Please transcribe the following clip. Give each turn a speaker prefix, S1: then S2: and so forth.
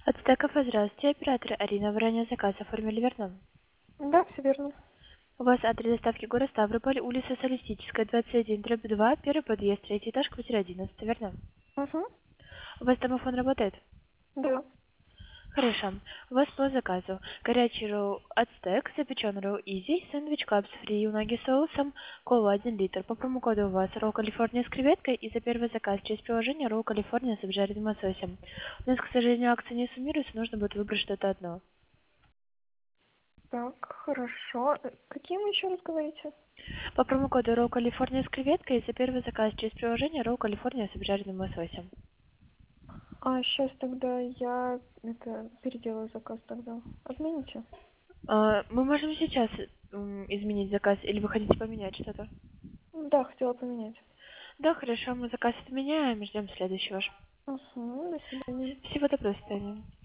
S1: Ацтеков, здравствуйте. Оператор Арина. Вы ранее заказ оформили, верно?
S2: Да, все верно.
S1: У вас адрес доставки город Ставрополь, улица Социалистическая, 21/2, первый подъезд, третий этаж, квартира 11, верно?
S2: Угу.
S1: У вас домофон работает?
S2: Да.
S1: Хорошо. У вас по заказу горячий ролл Ацтек, запеченный ролл Изи, сэндвич капс фри, унаги с соусом, кола 1 литр. По промокоду у вас ролл Калифорния с креветкой и за первый заказ через приложение ролл Калифорния с обжаренным лососем. У нас, к сожалению, акции не суммируются, нужно будет выбрать что-то одно.
S2: Так, хорошо. Каким еще раз говорите?
S1: По промокоду Row California с креветкой за первый заказ через приложение Row California с обжаренным лососем.
S2: А сейчас тогда я переделаю заказ тогда. Отмените?
S1: Мы можем сейчас изменить заказ, или вы хотите поменять что-то?
S2: Да, хотела поменять.
S1: Да, хорошо, мы заказ отменяем, ждем следующего.
S2: Угу, до свидания.
S1: Всего доброго, до свидания.